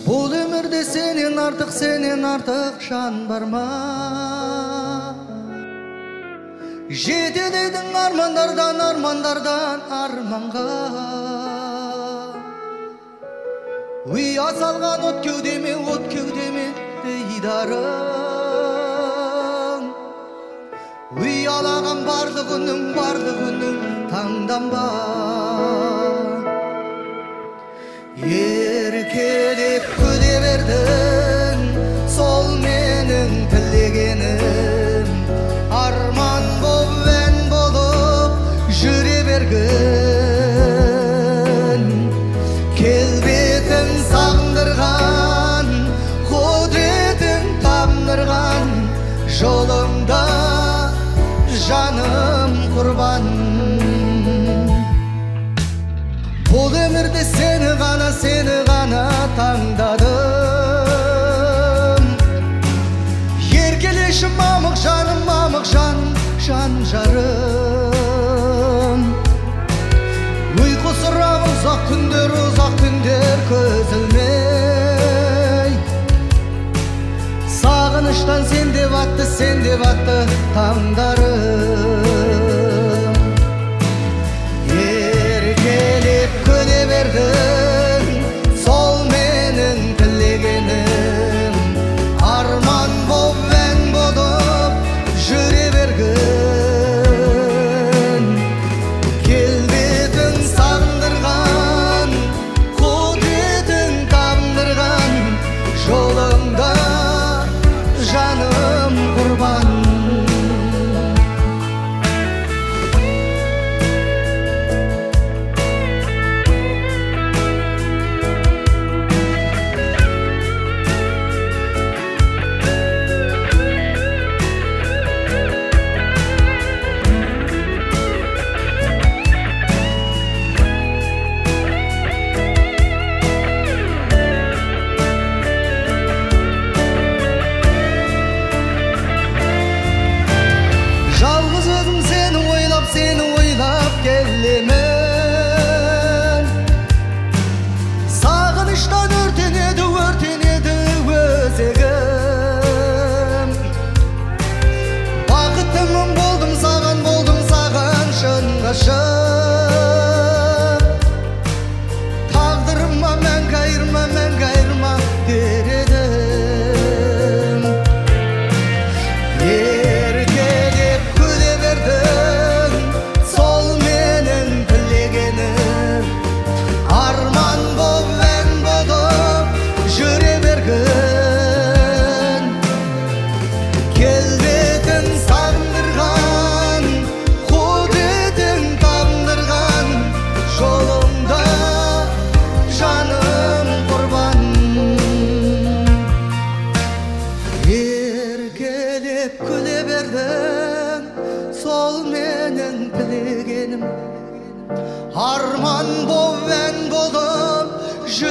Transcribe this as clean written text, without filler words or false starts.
Бұл өмірде сенен артық жан бар ма? Жетеледің армандардан арманға. Уя салған от кеудеме дидарың. Уялаған барлығының таңданба. Еркелеп күле бердің, сол менің тілегенім. Арман болып ән болып жүре бергін. Келбетің сағындырған, құдретің тамдырған, жолыңда жаным құрбан. Бұл өмірде сені ғана таңдадым. Еркелеші мамық жан жарым. Ұйқы сұрап ұзақ күндер көз ілмей. Сағыныштан сен деп атты таңдарым.